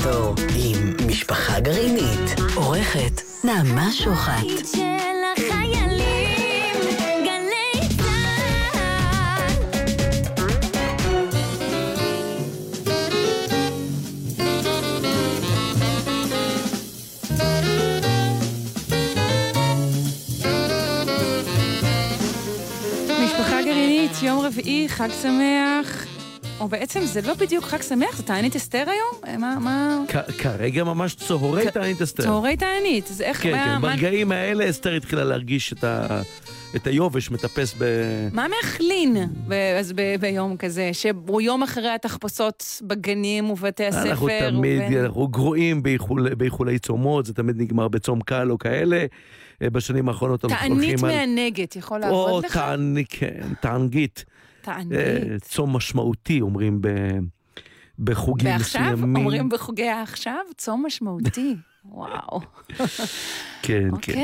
העשור עם משפחה גרעינית. עורכת נעמה שוחט. משפחה גרעינית, יום רביעי, חג שמח. או בעצם זה לא בדיוק חג שמח, זה תענית אסתר היום? מה? כרגע ממש צהורי תענית אסתר. צהורי תענית, אז איך... כן, ברגעים האלה אסתר התחילה להרגיש את היובש מטפס מה מאכלין ביום כזה? שהוא יום אחרי התחפושות בגנים ובתי הספר? אנחנו תמיד, אנחנו גרועים באיחולי צומות, זה תמיד נגמר בצום קל או כאלה. בשנים האחרונות תענית מהנגת, יכול לעבוד לך? תענגית. צום משמעותי, אומרים בחוגים מסוימים. ועכשיו? אומרים בחוגי עכשיו? צום משמעותי. וואו. כן, כן.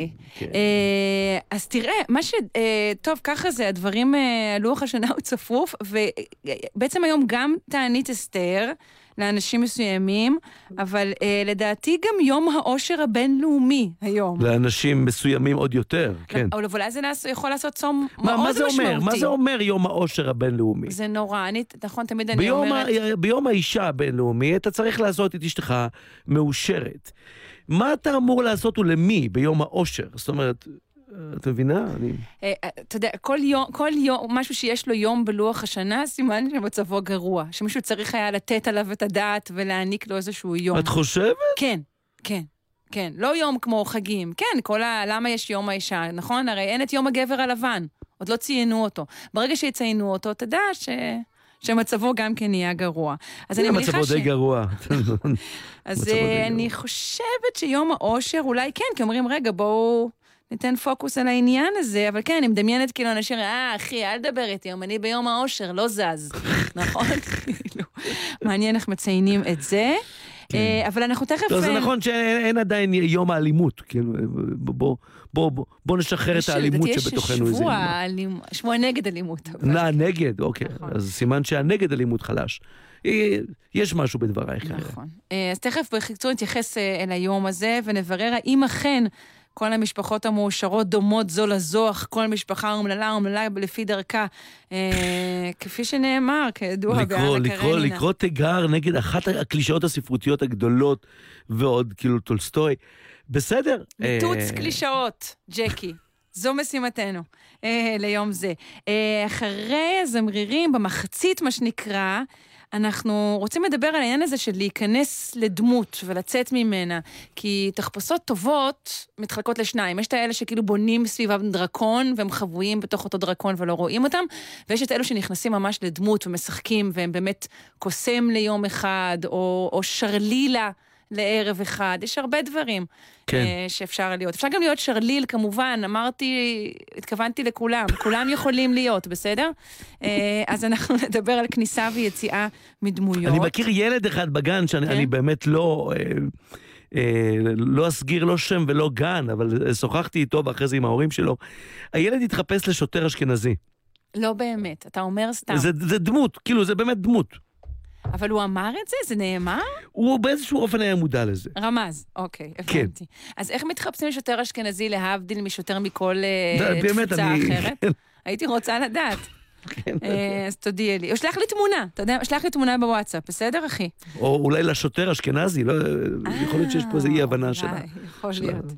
אז תראה, טוב, ככה זה, הדברים, הלוח השנה הוא צפוף, ובעצם היום גם תענית אסתר, לאנשים מסוימים, אבל לדעתי גם יום העושר הבינלאומי היום. לאנשים מסוימים עוד יותר, כן. אבל אולי זה יכול לעשות צום מאוד משמעותי. מה זה אומר יום העושר הבינלאומי? זה נורא, נכון, תמיד אני אומרת... ביום האישה הבינלאומי, אתה צריך לעשות את אשתך מאושרת. מה אתה אמור לעשות ולמי ביום העושר? זאת אומרת... את מבינה? אתה יודע, כל יום, משהו שיש לו יום בלוח השנה, סימן שמצבו גרוע. שמישהו צריך היה לתת עליו את הדעת ולהעניק לו איזשהו יום. את חושבת? כן, כן, כן. לא יום כמו חגים. כן, למה יש יום האישה, נכון? הרי אין את יום הגבר הלבן. עוד לא ציינו אותו. ברגע שיציינו אותו, תדע שמצבו גם כן נהיה גרוע. אז אני מניחה מצבו די גרוע. אז אני חושבת שיום העושר אולי כן, כי אומרים, רגע, בואו... ניתן פוקוס על העניין הזה, אבל כן, אני מדמיינת כאילו אנשים, אחי, אל דבר איתי, אני ביום העושר, לא זז. נכון? מעניין איך מציינים את זה. אבל אנחנו תכף... זה נכון שאין עדיין יום האלימות. בוא נשחרר את האלימות שבתוכנו. יש שבוע נגד אלימות. נגד, אוקיי. אז סימן שהנגד אלימות חלש. יש משהו בדברייך. נכון. אז תכף בחיצור נתייחס אל היום הזה, ונברר האם אכן כל המשפחות המאושרות דומות זו לזו, אך כל משפחה אומללה לפי דרכה, כפי שנאמר, כידוע באנה קרנינה. לקרוא תיגר נגד אחת הקלישאות הספרותיות הגדולות, ועוד כאילו טולסטוי. בסדר. מיטוץ קלישאות, ג'קי. זו משימתנו ליום זה. אחרי הזמרירים, במחצית מה שנקרא, אנחנו רוצים לדבר על העניין הזה של להיכנס לדמות ולצאת ממנה, כי תחפושות טובות מתחלקות לשניים. יש את האלה שכאילו בונים סביבם דרקון, והם חבויים בתוך אותו דרקון ולא רואים אותם, ויש את אלו שנכנסים ממש לדמות ומשחקים, והם באמת קוסם ליום אחד, או שרלילה לערב אחד. יש הרבה דברים שאפשר להיות. אפשר גם להיות שרליל, כמובן, התכוונתי לכולם. כולם יכולים להיות, בסדר? אז אנחנו נדבר על כניסה ויציאה מדמויות. אני מכיר ילד אחד בגן, שאני באמת לא אסגיר לא שם ולא גן, אבל שוחחתי איתו ואחרי זה עם ההורים שלו. הילד התחפש לשוטר אשכנזי. לא באמת, אתה אומר סתם. זה דמות, כאילו זה באמת דמות. אבל הוא אמר את זה? זה נאמר? הוא באיזשהו אופן היה מודע לזה. רמז, אוקיי, הבנתי. אז איך מתחפשים לשוטר אשכנזי להבדיל משוטר מכל תפוצה אחרת? הייתי רוצה לדעת. אז תודיע לי. או שלח לי תמונה, אתה יודע, שלח לי תמונה בוואטסאפ, בסדר אחי? או אולי לשוטר אשכנזי, יכול להיות שיש פה איזו אי הבנה שלה. יכול להיות.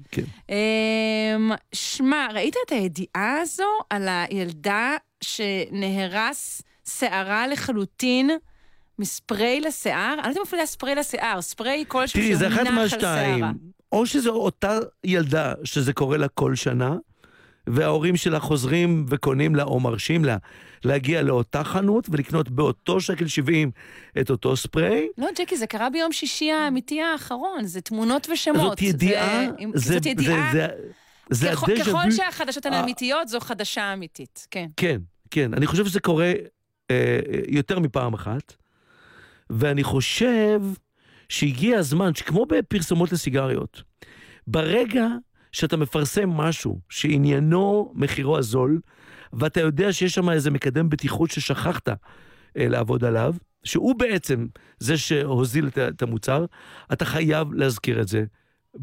שמע, ראית את הידיעה הזו על הילדה שנהרס שערה לחלוטין מספרי לשיער? אני לא יודעת אם אפילו ספרי לשיער, ספרי כל שהוא תראי, זה אחת מונח על מהשתיים. שערה. או שזו אותה ילדה שזה קורה לה כל שנה, וההורים שלה חוזרים וקונים לה או מרשים לה להגיע לאותה חנות ולקנות באותו שקל 70 את אותו ספרי. לא, ג'קי, זה קרה ביום שישי האמיתי האחרון, זה תמונות ושמות. זאת ידיעה, זאת ידיעה. ככל שה שהחדשות הן אמיתיות, זו חדשה אמיתית, כן. כן, כן. אני חושב שזה קורה יותר מפעם אחת, ואני חושב שהגיע הזמן, שכמו בפרסומות לסיגריות, ברגע שאתה מפרסם משהו שעניינו מחירו הזול, ואתה יודע שיש שם איזה מקדם בטיחות ששכחת לעבוד עליו, שהוא בעצם זה שהוזיל את המוצר, אתה חייב להזכיר את זה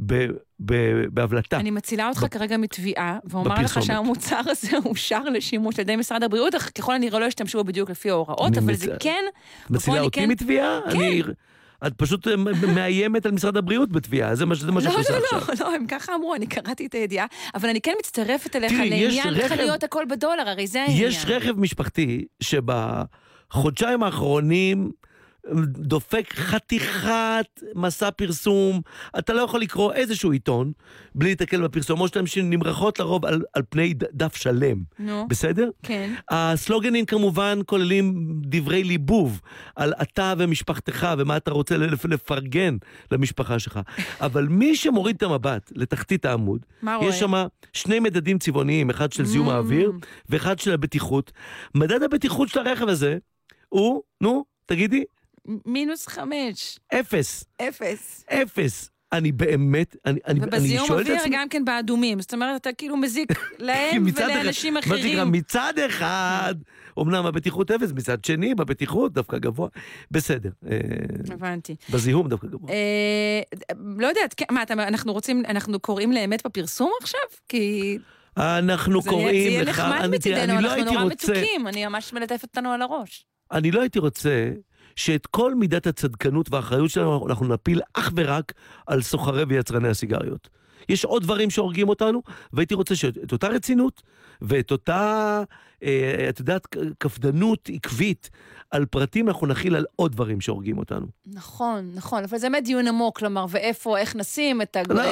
בהבלטה. אני מצילה אותך כרגע מתביעה, ואומר לך שהמוצר הזה אושר לשימוש על ידי משרד הבריאות, אך ככל הנראה לא השתמשו בדיוק לפי ההוראות, אבל זה כן... מצילה אותי מתביעה? כן. את פשוט מאיימת על משרד הבריאות בתביעה, זה מה שאת עושה עכשיו. לא, הם ככה אמרו, אני קראתי את הידיעה, אבל אני כן מצטרפת אליך לעניין חנויות הכל בדולר, הרי זה העניין. יש רכב משפחתי שבחודשיים האחרונים דופק חתיכת מסע פרסום, אתה לא יכול לקרוא איזשהו עיתון בלי להתקל בפרסומות שלהם שנמרחות לרוב על פני דף שלם. בסדר? כן. הסלוגנים כמובן כוללים דברי ליבוב על אתה ומשפחתך ומה אתה רוצה לפרגן למשפחה שלך. אבל מי שמוריד את המבט לתחתית העמוד, יש שם שני מדדים צבעוניים, אחד של זיהום האוויר ואחד של הבטיחות. מדד הבטיחות של הרכב הזה הוא, תגידי, -5. 0. 0. 0. אני באמת, אני שואל את עצמי... ובזיהום אוויר גם כן באדומים. זאת אומרת, אתה כאילו מזיק להם ולאנשים אחרים. מצד אחד, אמנם הבטיחות 0, מצד שני, בבטיחות דווקא גבוה. בסדר. הבנתי. בזיהום דווקא גבוה. לא יודעת, מה, אנחנו קוראים לאמת בפרסום עכשיו? כי... אנחנו קוראים לך... זה יהיה נחמד מצידנו, אנחנו נורא מתוקים. אני ממש מלטפת אותנו על הראש. אני לא הייתי רוצה... שאת כל מידת הצדקנות והאחריות שלנו אנחנו נפיל אך ורק על סוחרי ויצרני הסיגריות. יש עוד דברים שהורגים אותנו, והייתי רוצה שאת אותה רצינות ואת אותה, את יודעת, כפדנות עקבית על פרטים אנחנו נכיל על עוד דברים שהורגים אותנו. נכון, אבל זה באמת דיון עמוק, כלומר, ואיפה, איך נשים את הגבול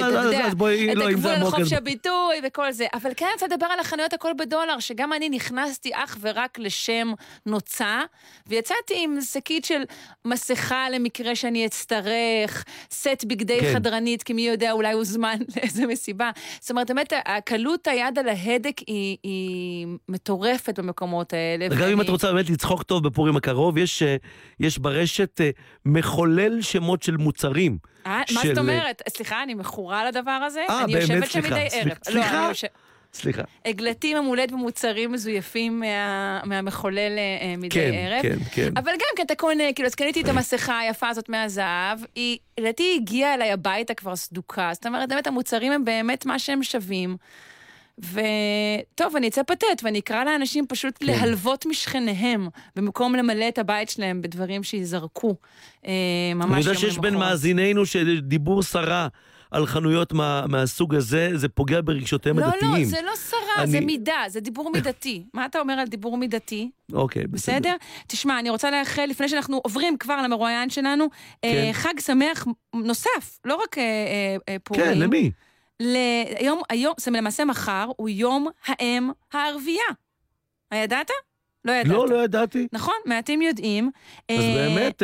לחופש הביטוי וכל זה. אבל כן, אני רוצה לדבר על החנויות הכל בדולר, שגם אני נכנסתי אך ורק לשם נוצה, ויצאתי עם שקית של מסכה למקרה שאני אצטרך, סט בגדי חדרנית, כי מי יודע, אולי הוא זמן לאיזה מסיבה. זאת אומרת, באמת, הקלות היד על ההדק היא מטורפת במקומות האלה. גם אם את רוצה באמת לצחוק טוב בפורים הקרוב, יש ברשת מחולל שמות של מוצרים. מה זאת אומרת? סליחה, אני מכורה לדבר הזה? אני באמת, יושבת שם מדי ערב. סליחה. עגלתים המולד במוצרים מזויפים מהמחולל מדי ערב. כן. אבל גם כי אתה קונה, כאילו, אז קניתי את המסכה היפה הזאת מהזהב, היא, לדעתי, הגיעה אליי הביתה כבר סדוקה. זאת אומרת, באמת, המוצרים הם באמת מה שהם שווים. וטוב, אני אצא פתט, ואני אקרא לאנשים פשוט להלוות משכניהם, במקום למלא את הבית שלהם בדברים שיזרקו. אני יודע שיש בין מאזינינו שדיבור שרה על חנויות מהסוג הזה, זה פוגע ברגשותיהם הדתיים. לא, זה לא שרה, זה מידה, זה דיבור מידתי. מה אתה אומר על דיבור מידתי? אוקיי, בסדר. תשמע, אני רוצה לאחל, לפני שאנחנו עוברים כבר למרואיין שלנו, חג שמח נוסף, לא רק פורים. כן, למי? היום, זה למעשה מחר, הוא יום האם הערבייה. הידעת? לא ידעת. לא ידעתי. נכון, מעטים יודעים. אז באמת,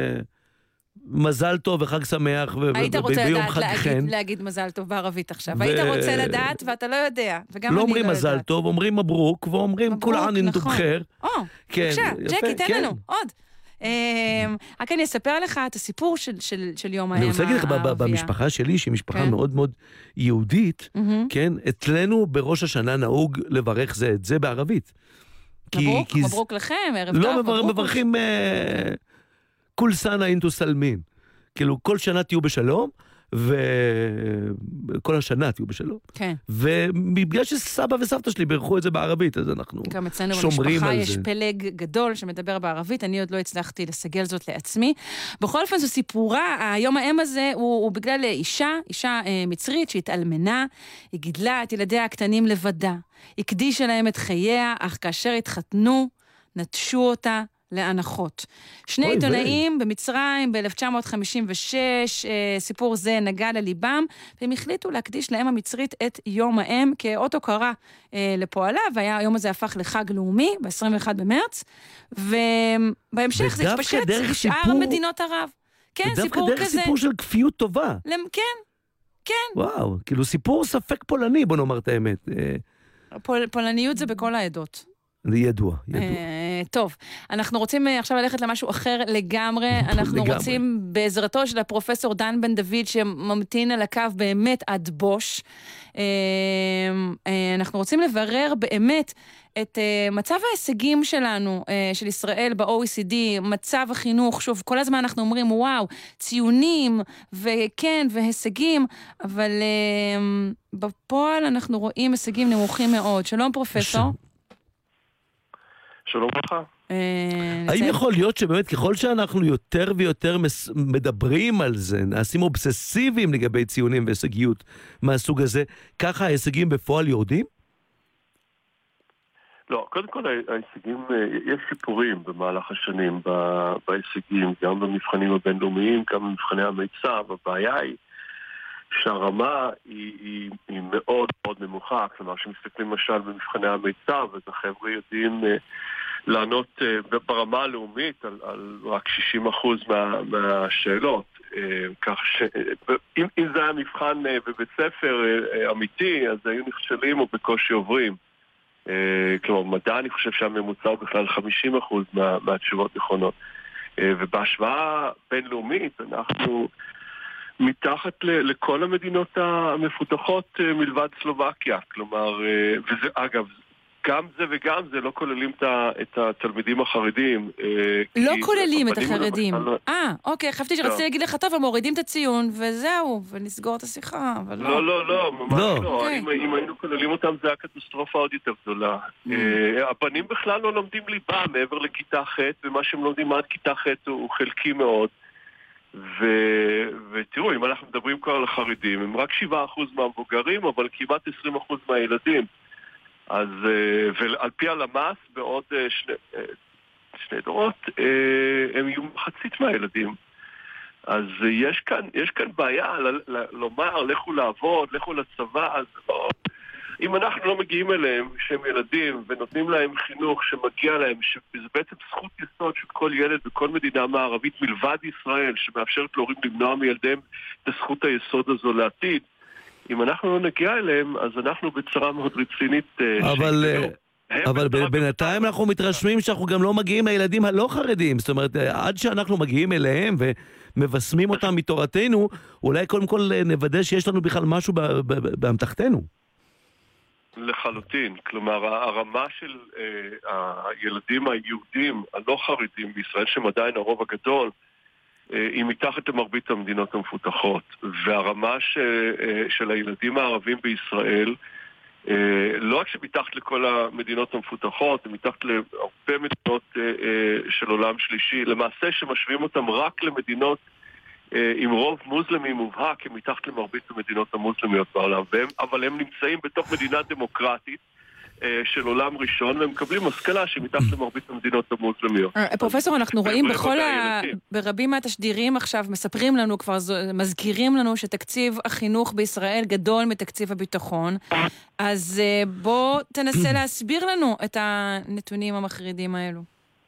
מזל טוב וחג שמח היית רוצה לדעת להגיד מזל טוב בערבית עכשיו. היית רוצה לדעת ואתה לא יודע. לא אומרים מזל טוב, אומרים מברוק, ואומרים כולה ענין תבחר. בבקשה, ג'קי, תן לנו, עוד. רק אני אספר לך את הסיפור של יום האם הערבייה. אני רוצה להגיד לך, במשפחה שלי, שהיא משפחה מאוד מאוד יהודית, כן, אצלנו בראש השנה נהוג לברך זה את זה בערבית. מברוק לכם, ערב טוב, מברוק. לא, מברכים כול סנה אינטו סלמין. כאילו, כל שנה תהיו בשלום, וכל השנה תהיו בשלום. כן. ובגלל שסבא וסבתא שלי בירכו את זה בערבית, אז אנחנו שומרים על זה. גם אצלנו במשפחה יש פלג גדול שמדבר בערבית, אני עוד לא הצלחתי לסגל זאת לעצמי. בכל אופן זו סיפורה, היום האם הזה הוא בגלל אישה מצרית שהתאלמנה, היא גידלה את ילדיה הקטנים לבדה, הקדישה להם את חייה, אך כאשר התחתנו, נטשו אותה, להנחות. שני עיתונאים במצרים ב-1956, סיפור זה נגע לליבם, והם החליטו להקדיש להם המצרית את יום האם כאות הוקרה לפועלה, והיום הזה הפך לחג לאומי ב-21 במרץ, ובהמשך זה התפשט בשאר מדינות ערב. כן, סיפור כזה. ודווקא דרך סיפור של כפיות טובה. כן. וואו, כאילו סיפור ספק פולני, בוא נאמר את האמת. פולניות זה בכל העדות. זה ידוע. טוב, אנחנו רוצים עכשיו ללכת למשהו אחר לגמרי. אנחנו רוצים בעזרתו של הפרופסור דן בן דוד, שממתין על הקו באמת עד בוש. אנחנו רוצים לברר באמת את מצב ההישגים שלנו, של ישראל ב-OECD, מצב החינוך. שוב, כל הזמן אנחנו אומרים, וואו, ציונים, וכן, והישגים, אבל בפועל אנחנו רואים הישגים נמוכים מאוד. שלום, פרופסור. שלום לך. האם יכול להיות שבאמת ככל שאנחנו יותר ויותר מדברים על זה, נעשים אובססיביים לגבי ציונים והישגיות מהסוג הזה, ככה ההישגים בפועל יורדים? לא, קודם כל ההישגים, יש שיפורים במהלך השנים בהישגים, גם במבחנים הבינלאומיים, גם במבחני המיצ"ב. הבעיה היא שהרמה היא מאוד מאוד נמוכה, כלומר שמסתכלים למשל במבחני המיצ"ב, אז החבר'ה יודעים לענות ברמה הלאומית על רק 60% מהשאלות, כך שאם זה היה מבחן בבית ספר אמיתי, אז היו נכשלים או בקושי עוברים. כלומר, מדע אני חושב שהממוצע הוא בכלל 50% מהתשובות נכונות. ובהשוואה בינלאומית אנחנו מתחת לכל המדינות המפותחות מלבד סלובקיה. כלומר, וזה אגב, גם זה וגם זה לא כוללים את התלמידים החרדים. לא כוללים את החרדים. אוקיי, חשבתי שרציתי להגיד לך, טוב, הם מורידים את הציון, וזהו, ונסגור את השיחה, אבל לא. לא, ממש לא. אם היינו כוללים אותם, זה הקטסטרופה עוד יותר גדולה. הבנים בכלל לא לומדים ליבה מעבר לכיתה ח', ומה שהם לומדים עד כיתה ח' הוא חלקי מאוד. ותראו, אם אנחנו מדברים כבר על החרדים, הם רק 7% מהמבוגרים, אבל כמעט 20% מהילדים. אז, ועל פי הלמ"ס, בעוד שני דורות, הם יהיו מחצית מהילדים. אז יש כאן בעיה לומר, לכו לעבוד, לכו לצבא, אז לא. אם אנחנו לא מגיעים אליהם, שהם ילדים, ונותנים להם חינוך שמגיע להם, שזה בעצם זכות יסוד של כל ילד בכל מדינה מערבית מלבד ישראל, שמאפשרת להורים למנוע מילדיהם את הזכות היסוד הזו לעתיד, אם אנחנו לא נגיע אליהם, אז אנחנו בצרה מאוד רצינית. אבל בינתיים אנחנו מתרשמים שאנחנו גם לא מגיעים לילדים הלא חרדים. זאת אומרת, עד שאנחנו מגיעים אליהם ומבשמים אותם מתורתנו, אולי קודם כל נוודא שיש לנו בכלל משהו באמתחתנו. לחלוטין. כלומר, הרמה של הילדים היהודים הלא חרדים בישראל, שהם עדיין הרוב הגדול, היא מתחת למרבית המדינות המפותחות, והרמה של הילדים הערבים בישראל לא רק שמתחת לכל המדינות המפותחות, היא מתחת להרבה מדינות של עולם שלישי, למעשה שמשווים אותם רק למדינות עם רוב מוסלמי מובהק, הם מתחת למרבית המדינות המוסלמיות בעולם, אבל הם נמצאים בתוך מדינה דמוקרטית של עולם ראשון, והם מקבלים השכלה שמתחת למרבית המדינות המוסלמיות. פרופסור, אנחנו רואים ברבים מהתשדירים עכשיו, מספרים לנו כבר, מזכירים לנו שתקציב החינוך בישראל גדול מתקציב הביטחון, אז בוא תנסה להסביר לנו את הנתונים המחרידים האלו.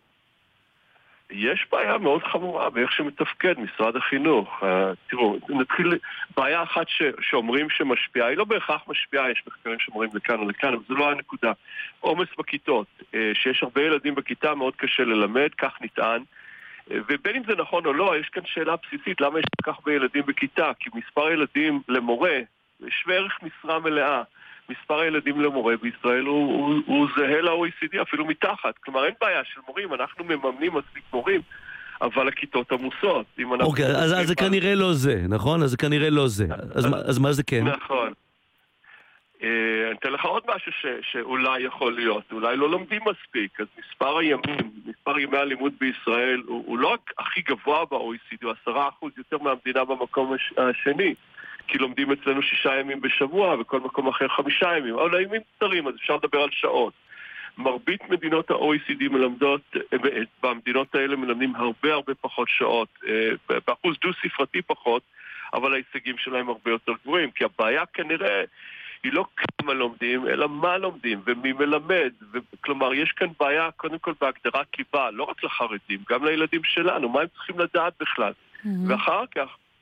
יש בעיה מאוד חמורה באיך שמתפקד משרד החינוך. תראו, נתחיל, בעיה אחת שאומרים שמשפיעה, היא לא בהכרח משפיעה, יש מחקרים שאומרים לכאן או לכאן, אבל זה לא הנקודה. עומס בכיתות, שיש הרבה ילדים בכיתה, מאוד קשה ללמד, כך נטען. ובין אם זה נכון או לא, יש כאן שאלה בסיסית, למה יש כך הרבה ילדים בכיתה? כי מספר ילדים למורה, שווה ערך משרה מלאה. מספר הילדים למורה בישראל הוא זהה ל-OECD, אפילו מתחת. כלומר, אין בעיה של מורים, אנחנו מממנים מספיק מורים, אבל הכיתות עמוסות. אוקיי, אז זה כנראה לא זה, נכון? אז זה כנראה לא זה. אז מה זה כן? נכון. אני אתן לך עוד משהו שאולי יכול להיות. אולי לא לומדים מספיק. אז מספר ימי הלימוד בישראל הוא לא רק הכי גבוה ב-OECD, הוא 10% יותר מהמדינה במקום השני. כי לומדים אצלנו 6 ימים בשבוע, וכל מקום אחר 5 ימים. אבל ימים קצרים, אז אפשר לדבר על שעות. מרבית מדינות ה-OECD מלמדות, במדינות האלה מלמדים הרבה פחות שעות, באחוז דו-ספרתי פחות, אבל ההישגים שלהם הרבה יותר גבוהים, כי הבעיה כנראה היא לא כמה לומדים, אלא מה לומדים ומי מלמד. כלומר, יש כאן בעיה קודם כל בהגדרת ליבה, לא רק לחרדים, גם לילדים שלנו, מה הם צריכים לדעת בכלל. ואחר כך,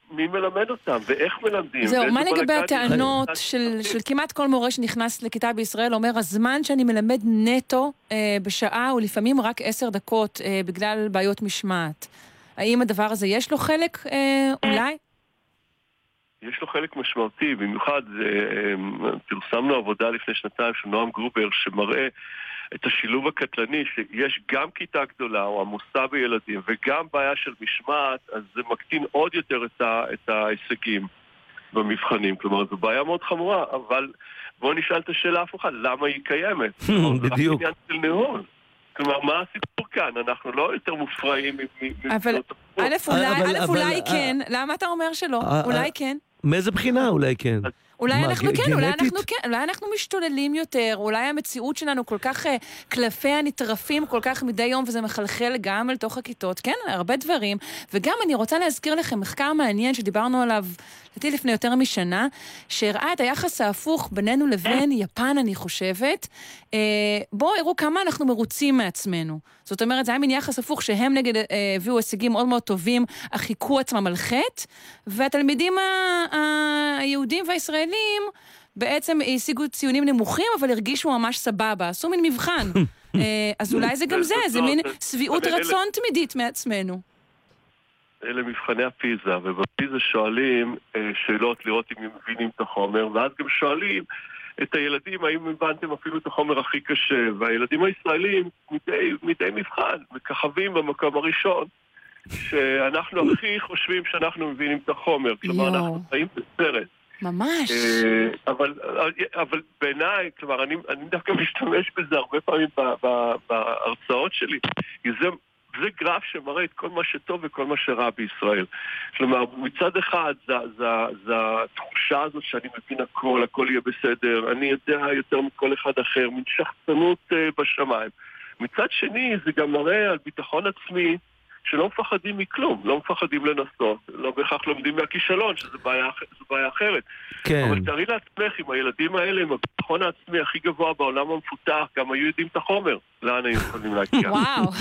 מי מלמד אותם ואיך מלמדים. זהו, מה לגבי הטענות של כמעט כל מורה שנכנס לכיתה בישראל אומר, הזמן שאני מלמד נטו בשעה הוא לפעמים רק 10 דקות בגלל בעיות משמעת. האם הדבר הזה יש לו חלק אולי? יש לו חלק משמעותי, במיוחד פרסמנו עבודה לפני שנתיים של נועם גרובר שמראה את השילוב הקטלני שיש גם כיתה גדולה או עמוסה בילדים וגם בעיה של משמעת, אז זה מקטין עוד יותר את ההישגים במבחנים. כלומר, זו בעיה מאוד חמורה, אבל בואו נשאל את השאלה הפוכה, למה היא קיימת? בדיוק. זה רק עניין של ניהול. כלומר, מה הסיפור כאן? אנחנו לא יותר מופרעים אבל אולי כן. למה אתה אומר שלא? אולי כן. מאיזה בחינה אולי כן? אולי אנחנו משתוללים יותר, אולי המציאות שלנו כל כך קלפיה נטרפים כל כך מדי יום, וזה מחלחל גם אל תוך הכיתות. כן, הרבה דברים. וגם אני רוצה להזכיר לכם מחקר מעניין שדיברנו עליו לפני יותר משנה, שהראה את היחס ההפוך בינינו לבין יפן, אני חושבת. בואו הראו כמה אנחנו מרוצים מעצמנו. זאת אומרת, זה היה מין יחס הפוך שהם נגד הביאו הישגים מאוד מאוד טובים, אך חיכו עצמם על חטא, והתלמידים היהודים והישראלים בעצם השיגו ציונים נמוכים, אבל הרגישו ממש סבבה. עשו מין מבחן. אז אולי זה גם זה מין סביעות רצון תמידית מעצמנו. אלה מבחני הפיזה, ובפיזה שואלים שאלות לראות אם הם מבינים את החומר, ואז גם שואלים את הילדים האם הבנתם אפילו את החומר הכי קשה, והילדים הישראלים מדי מבחן, מככבים במקום הראשון, שאנחנו הכי חושבים שאנחנו מבינים את החומר, כלומר אנחנו חיים בסרט. ממש. אבל בעיניי, כלומר, אני דווקא משתמש בזה הרבה פעמים בהרצאות שלי, כי זה גרף שמראה את כל מה שטוב וכל מה שרע בישראל. כלומר, מצד אחד, זה התחושה הזאת שאני מבין הכל יהיה בסדר, אני יודע יותר מכל אחד אחר, מן שחצנות בשמיים. מצד שני, זה גם מראה על ביטחון עצמי, שלא מפחדים מכלום, לא מפחדים לנסות, לא בהכרח לומדים מהכישלון, שזו בעיה אחרת. כן. אבל תארי לעצמך, אם הילדים האלה עם הביטחון העצמי הכי גבוה בעולם המפותח, גם היו יודעים את החומר, לאן היו יכולים להגיע. וואו.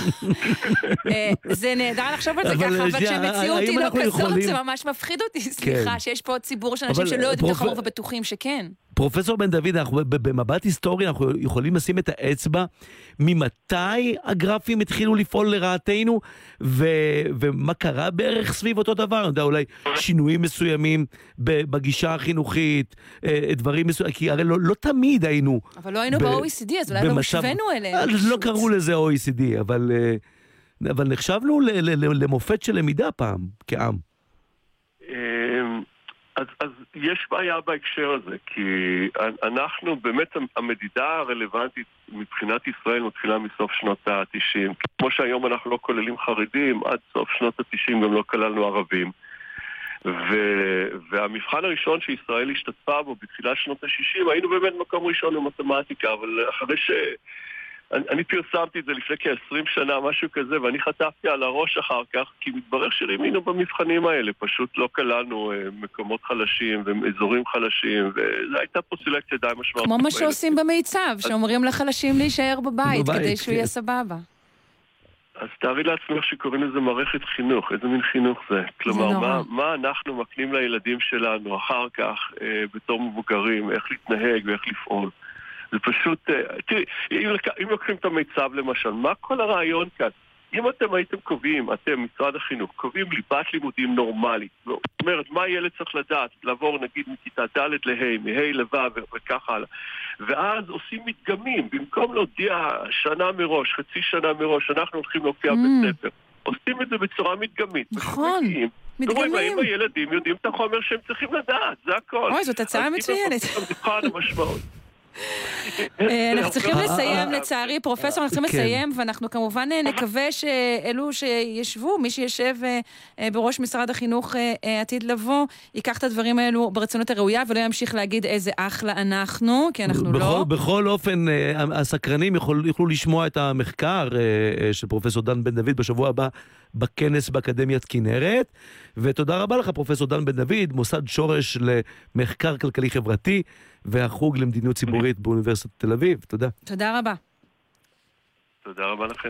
זה נהדר לחשוב על זה ככה, אבל שהמציאות היא לא כזאת, זה ממש מפחיד אותי, סליחה, שיש פה ציבור של אנשים שלא יודעים את החומר ובטוחים שכן. פרופסור בן דוד, במבט היסטורי אנחנו יכולים לשים את האצבע ממתי הגרפים התחילו לפעול לרעתנו, ומה קרה בערך סביב אותו דבר? אני יודע, אולי שינויים מסוימים בגישה החינוכית, דברים מסוימים, כי הרי לא תמיד היינו... אבל לא היינו ב-OECD, אז אולי לא משווינו אליהם. לא קראו לזה OECD, אבל נחשבנו למופת של למידה פעם, כעם. אז יש בעיה בהקשר הזה, כי אנחנו באמת המדידה הרלוונטית מבחינת ישראל מתחילה מסוף שנות ה-90. כמו שהיום אנחנו לא כוללים חרדים, עד סוף שנות ה-90 גם לא כללנו ערבים. והמבחן הראשון שישראל השתתפה בו בתחילת שנות ה-60, היינו באמת מקום ראשון במתמטיקה, אבל אחרי אני פרסמתי את זה לפני כ-20 שנה, משהו כזה, ואני חטפתי על הראש אחר כך, כי מתברר שרימינו במבחנים האלה, פשוט לא כללנו מקומות חלשים ואזורים חלשים, וזו הייתה פה סלקציה די משמעותית. כמו מה שעושים במיצב, שאומרים לחלשים להישאר בבית, כדי שהוא יהיה סבבה. אז תארי לעצמך שקוראים לזה מערכת חינוך, איזה מין חינוך זה? כלומר, מה אנחנו מקנים לילדים שלנו אחר כך, בתור מבוגרים, איך להתנהג ואיך לפעול? זה פשוט, תראי, אם לוקחים את המיצב למשל, מה כל הרעיון כאן? אם אתם הייתם קובעים, אתם, משרד החינוך, קובעים ליבת לימודים נורמלית, זאת אומרת, מה ילד צריך לדעת? לעבור נגיד מכיתה ד' לה', מה' לו' וכך הלאה. ואז עושים מדגמים, במקום להודיע שנה מראש, חצי שנה מראש, אנחנו הולכים להופיע בית ספר. עושים את זה בצורה מדגמית. נכון, מדגמים. האם הילדים יודעים את החומר שהם צריכים לדעת, זה הכל. אוי, זאת הצעה מצוינת. מבחן המשמעות. אנחנו צריכים לסיים, לצערי, פרופסור, אנחנו צריכים לסיים, ואנחנו כמובן נקווה שאלו שישבו, מי שישב בראש משרד החינוך עתיד לבוא, ייקח את הדברים האלו ברצינות הראויה, ולא ימשיך להגיד איזה אחלה אנחנו, כי אנחנו לא. בכל אופן, הסקרנים יוכלו לשמוע את המחקר של פרופסור דן בן דוד בשבוע הבא, בכנס באקדמיית כנרת, ותודה רבה לך פרופסור דן בן דוד, מוסד שורש למחקר כלכלי חברתי, והחוג למדיניות ציבורית באוניברסיטת תל אביב. תודה. תודה רבה. תודה רבה לכם.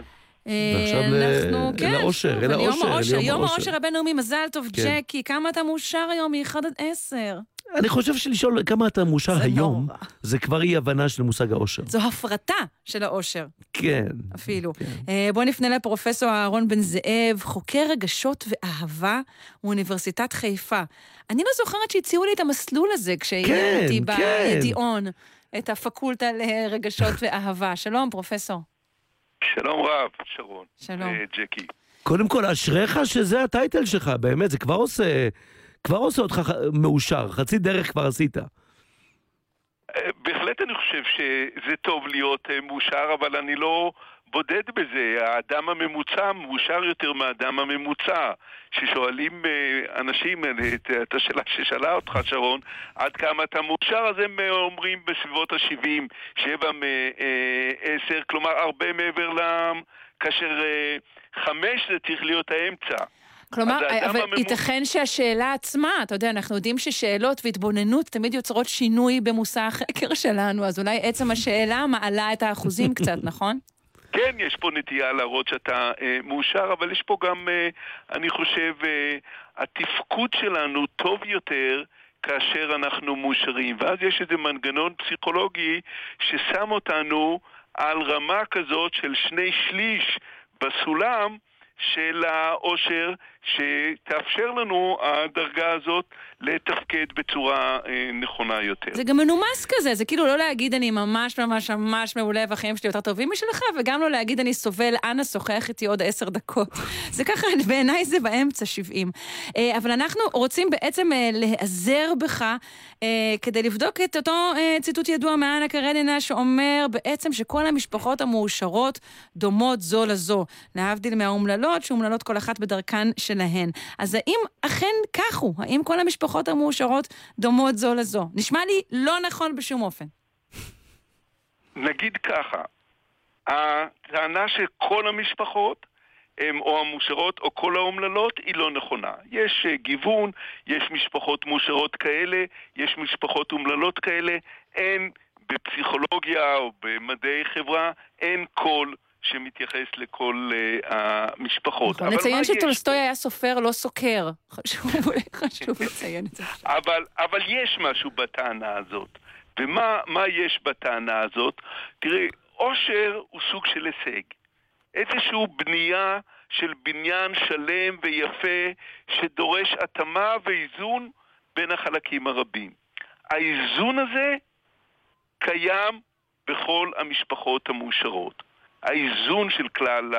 ועכשיו לאושר, אל האושר. יום האושר הבינלאומי, מזל טוב, ג'קי, כמה אתה מאושר היום מ-1 עד 10? אני חושב שלשאול כמה אתה מאושר היום, זה כבר אי הבנה של מושג האושר. זו הפרטה של האושר. כן. אפילו. בואו נפנה לפרופסור אהרון בן זאב, חוקר רגשות ואהבה מאוניברסיטת חיפה. אני לא זוכרת שהציעו לי את המסלול הזה כשהייתי בידיעון, את הפקולטה לרגשות ואהבה. שלום, פרופסור. שלום רב, שרון. שלום. ג'קי. קודם כל, אשריך שזה הטייטל שלך, באמת, זה כבר עושה אותך מאושר, חצי דרך כבר עשית. בהחלט אני חושב שזה טוב להיות מאושר, אבל אני לא בודד בזה. האדם הממוצע מאושר יותר מהאדם הממוצע. ששואלים אנשים את השאלה ששאלה אותך, שרון, עד כמה אתה מאושר, אז הם אומרים בסביבות ה-70, 7 מ-10, כלומר הרבה מעבר כאשר 5 זה צריך להיות האמצע. כלומר, אבל ייתכן שהשאלה עצמה, אתה יודע, אנחנו יודעים ששאלות והתבוננות תמיד יוצרות שינוי במושא החקר שלנו, אז אולי עצם השאלה מעלה את האחוזים קצת, נכון? כן, יש פה נטייה להראות שאתה מאושר, אבל יש פה גם, אני חושב, התפקוד שלנו טוב יותר כאשר אנחנו מאושרים. ואז יש איזה מנגנון פסיכולוגי ששם אותנו על רמה כזאת של 2/3 בסולם, של האושר שתאפשר לנו הדרגה הזאת לתפקד בצורה נכונה יותר. זה גם מנומס כזה, זה כאילו לא להגיד אני ממש ממש ממש מעולה והחיים שלי יותר טובים משלך, וגם לא להגיד אני סובל, אנה שוחח איתי עוד 10 דקות. זה ככה, בעיניי זה באמצע 70. אבל אנחנו רוצים בעצם להיעזר בך כדי לבדוק את אותו ציטוט ידוע מאנה קרנינה שאומר בעצם שכל המשפחות המאושרות דומות זו לזו, להבדיל מהאומללות שאומללות כל אחת בדרכן שלהן. אז האם אכן כך הוא? האם כל המשפחות המאושרות דומות זו לזו? נשמע לי לא נכון בשום אופן. נגיד ככה, הטענה שכל המשפחות או המאושרות או כל האומללות היא לא נכונה. יש גיוון, יש משפחות מאושרות כאלה, יש משפחות אומללות כאלה, אין בפסיכולוגיה או במדעי חברה, אין כל שמתייחס לכל המשפחות. נציין שטולסטוי היה סופר לא סוקר. חשוב לציין את זה. אבל יש משהו בטענה הזאת. ומה יש בטענה הזאת? תראה, אושר הוא סוג של הישג. איזשהו בנייה של בניין שלם ויפה שדורש התאמה ואיזון בין החלקים הרבים. האיזון הזה קיים בכל המשפחות המאושרות. האיזון של כלל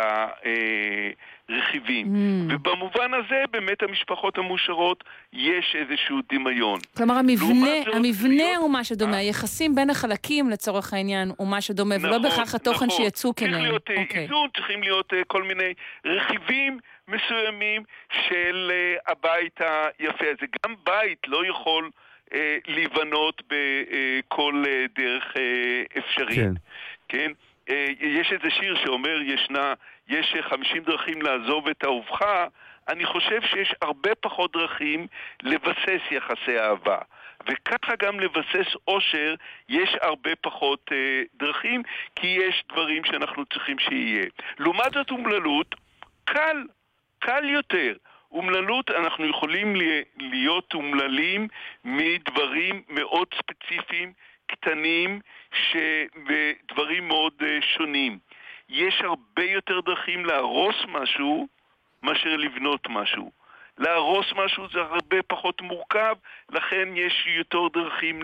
הרכיבים. ובמובן הזה באמת המשפחות המאושרות יש איזשהו דמיון. כלומר המבנה הוא מה שדומה, היחסים בין החלקים לצורך העניין הוא מה שדומה, ולא בכך התוכן שיצאו כנראה. צריך להיות איזון, צריכים להיות כל מיני רכיבים מסוימים של הבית היפה הזה. גם בית לא יכול להיבנות בכל דרך אפשרית. כן? יש איזה שיר שאומר יש 50 דרכים לעזוב את אהובך. אני חושב שיש הרבה פחות דרכים לבסס יחסי אהבה, וככה גם לבסס אושר יש הרבה פחות דרכים, כי יש דברים שאנחנו צריכים שיהיה. לעומת זאת אומללות קל יותר. אומללות, אנחנו יכולים להיות אומללים מדברים מאוד ספציפיים, קטנים, ודברים מאוד שונים. יש הרבה יותר דרכים להרוס משהו מאשר לבנות משהו. להרוס משהו זה הרבה פחות מורכב, לכן יש יותר דרכים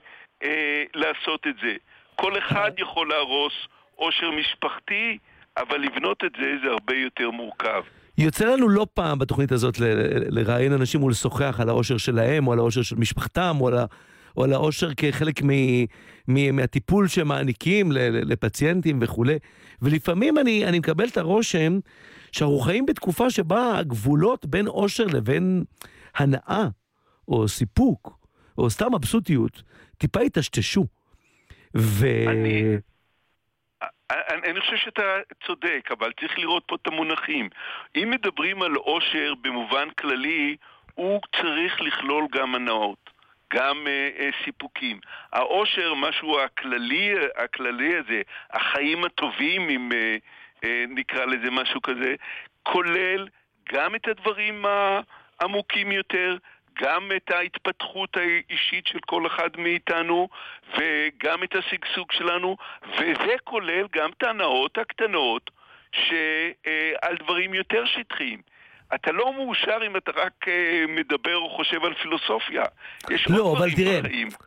לעשות את זה. כל אחד יכול להרוס עושר משפחתי, אבל לבנות את זה זה הרבה יותר מורכב. יוצא לנו לא פעם בתוכנית הזאת לראיין אנשים ולשוחח על העושר שלהם, או על העושר של משפחתם, או על העושר כחלק מהטיפול שמעניקים לפציינטים וכו'. ולפעמים אני מקבל את הרושם שאנחנו חיים בתקופה שבה הגבולות בין עושר לבין הנאה, או סיפוק, או סתם אבסוטיות, טיפה התשתשו. אני חושב שאתה צודק, אבל צריך לראות פה את המונחים. אם מדברים על עושר במובן כללי, הוא צריך לכלול גם הנאות, גם סיפוקים. העושר, משהו הכללי הזה, החיים הטובים עם נקרא לזה משהו כזה, כולל גם את הדברים העמוקים יותר, גם את ההתפתחות האישית של כל אחד מאיתנו, וגם את השגשוג שלנו, וזה כולל גם את ההנאות הקטנות שעל דברים יותר שטחיים. אתה לא מאושר אם אתה רק מדבר או חושב על פילוסופיה. יש לא, עוד אבל דברים תראה, בחיים.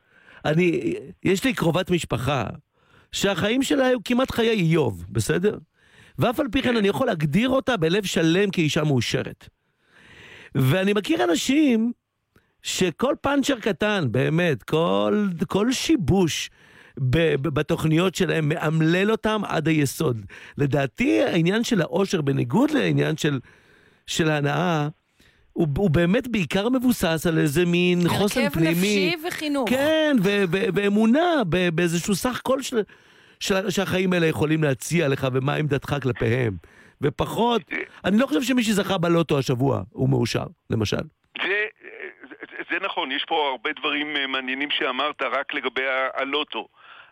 יש לי קרובת משפחה, שהחיים שלה היו כמעט חיי איוב, בסדר? ואף על פי כן אני יכול להגדיר אותה בלב שלם כאישה מאושרת. ואני מכיר אנשים שכל פאנצ'ר קטן, באמת, כל שיבוש בתוכניות שלהם מאמלל אותם עד היסוד. לדעתי העניין של האושר, בניגוד לעניין של ההנאה, הוא באמת בעיקר מבוסס על איזה מין חוסן פנימי. הרכב נפשי וחינוך. כן, ואמונה באיזשהו סך כל שהחיים האלה יכולים להציע לך, ומה עמדתך כלפיהם. ופחות, אני לא חושב שמי שזכה בלוטו השבוע הוא מאושר, למשל. זה נכון, יש פה הרבה דברים מעניינים שאמרת רק לגבי הלוטו.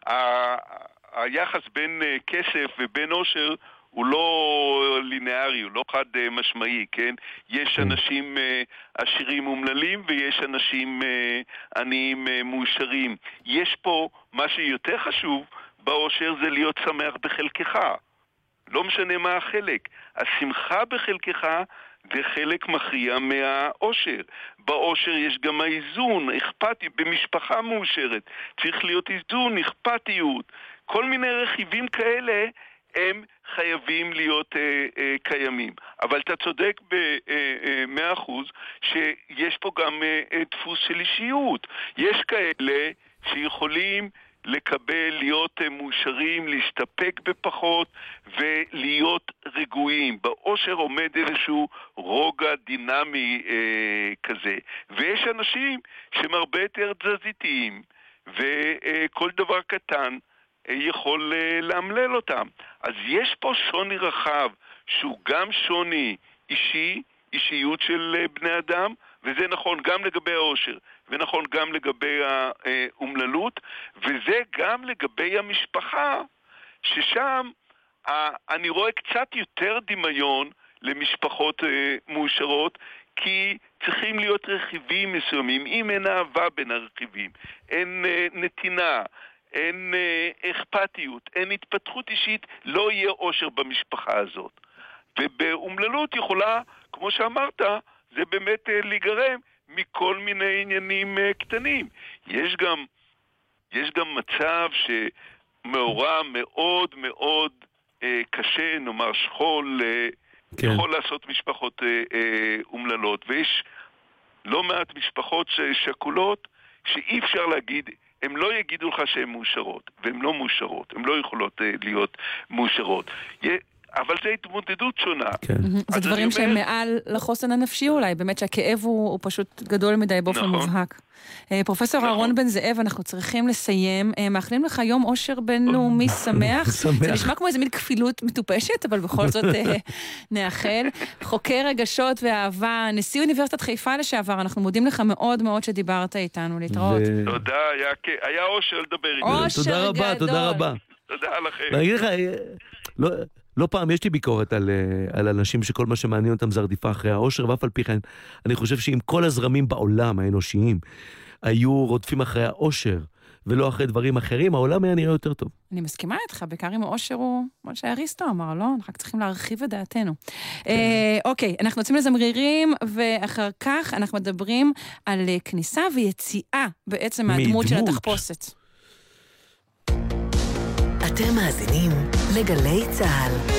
היחס בין כסף ובין עושר הוא לא לינארי, הוא לא חד משמעי, כן? יש אנשים עשירים אומללים ויש אנשים עניים מאושרים. יש פה מה שיותר חשוב באושר זה להיות שמח בחלקך. לא משנה מה החלק. השמחה בחלקך זה חלק מכריע מהאושר. באושר יש גם האיזון, אכפתיות, במשפחה מאושרת. צריך להיות איזון, אכפתיות. כל מיני רכיבים כאלה הם חייבים להיות קיימים. אבל אתה צודק ב100% שיש פה גם דפוס של אישיות. יש כאלה שיכולים לקבל, להיות מאושרים, להסתפק בפחות ולהיות רגועים. באושר עומד איזשהו רוגע דינמי כזה. ויש אנשים שהם הרבה יותר תזזיתיים, וכל דבר קטן יכול להמלל אותם. אז יש פה שוני רחב, שהוא גם שוני אישי, אישיות של בני אדם, וזה נכון גם לגבי האושר, ונכון גם לגבי האומללות, וזה גם לגבי המשפחה, ששם אני רואה קצת יותר דמיון למשפחות מאושרות, כי צריכים להיות רכיבים מסוימים. אם אין אהבה בין הרכיבים, אין נתינה, אין אכפתיות, אין התפתחות אישית, לא יהיה אושר במשפחה הזאת. ובאומללות יכולה, כמו שאמרת, זה באמת להיגרם מכל מיני עניינים קטנים. יש גם מצב שמאורע מאוד מאוד קשה, נאמר שכול, כן. יכול לעשות משפחות אומללות, ויש לא מעט משפחות שכולות שאי אפשר להגיד, הם לא יגידו לך שהן מאושרות, והן לא מאושרות, הן לא יכולות להיות מאושרות. אבל זה התמודדות שונה. זה דברים שהם מעל לחוסן הנפשי אולי, באמת שהכאב הוא פשוט גדול מדי באופן מובהק. פרופסור אהרון בן זאב, אנחנו צריכים לסיים. מאחלים לך יום אושר בינלאומי שמח. זה נשמע כמו איזה מין כפילות מטופשת, אבל בכל זאת נאחל. חוקר רגשות ואהבה, נשיא אוניברסיטת חיפה לשעבר, אנחנו מודים לך מאוד מאוד שדיברת איתנו. להתראות. תודה, היה אושר לדבר איתנו. אושר גדול. תודה רבה. תודה לכם. ואני אגיד לך, לא פעם יש לי ביקורת על אנשים שכל מה שמעניין אותם זה רדיפה אחרי האושר, ואף על פי כן, אני חושב שאם כל הזרמים בעולם האנושיים היו רודפים אחרי האושר, ולא אחרי דברים אחרים, העולם היה נראה יותר טוב. אני מסכימה איתך, בעיקר עם האושר הוא, כמו שאריסטו אמר, לא? אנחנו צריכים להרחיב את דעתנו. אוקיי, אנחנו יוצאים לזמרירים, ואחר כך אנחנו מדברים על כניסה ויציאה בעצם מהדמות של התחפושת. אתם מאזינים לגלי צהל.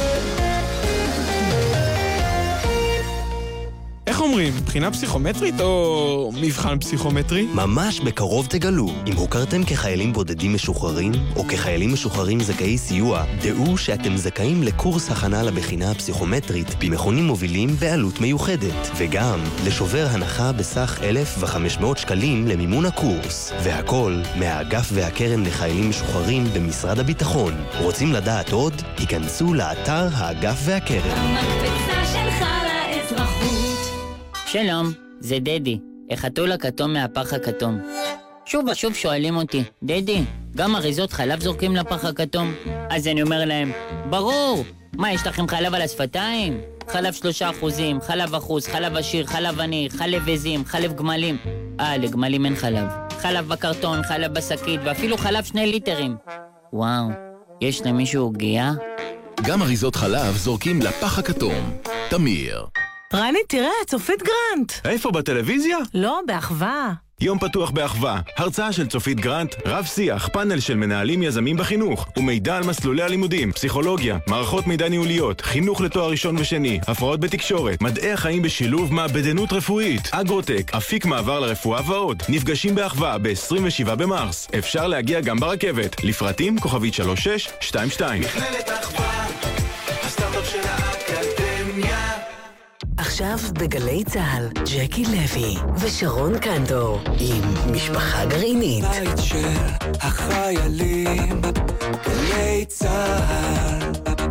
איך אומרים, בחינה פסיכומטרית או מבחן פסיכומטרי? ממש בקרוב תגלו. אם הוכרתם כחיילים בודדים משוחררים, או כחיילים משוחררים זכאי סיוע, דעו שאתם זכאים לקורס הכנה לבחינה הפסיכומטרית במכונים מובילים בעלות מיוחדת. וגם לשובר הנחה בסך 1,500 שקלים למימון הקורס. והכל מהאגף והקרן לחיילים משוחררים במשרד הביטחון. רוצים לדעת עוד? היכנסו לאתר האגף והקרן. המקפצה שלך לאזרחות. שלום, זה דדי, החתול הכתום מהפח הכתום. שוב ושוב שואלים אותי, דדי, גם אריזות חלב זורקים לפח הכתום? אז אני אומר להם, ברור, מה, יש לכם חלב על השפתיים? חלב 3%, חלב 1%, חלב עשיר, חלב עני, חלב עזים, חלב גמלים. לגמלים אין חלב. חלב בקרטון, חלב בשקית, ואפילו חלב 2 ליטרים. וואו, יש למישהו עוגיה? גם אריזות חלב זורקים לפח הכתום. תמיר. רני, תראה, צופית גרנט. איפה, בטלוויזיה? לא, באחווה. יום פתוח באחווה, הרצאה של צופית גרנט, רב שיח, פאנל של מנהלים יזמים בחינוך, ומידע על מסלולי הלימודים, פסיכולוגיה, מערכות מידע ניהוליות, חינוך לתואר ראשון ושני, הפרעות בתקשורת, מדעי החיים בשילוב מעבדנות רפואית, אגרוטק, אפיק מעבר לרפואה ועוד. נפגשים באחווה ב-27 במרס. אפשר להגיע גם ברכבת. לפרטים כוכבית 3622. מכללת אחווה, הסטארט-אפ של האקדמיה. עכשיו בגלי צהל, ג'קי לוי ושרון קנטור עם משפחה גרעינית. בית של החיילים, גלי צהל.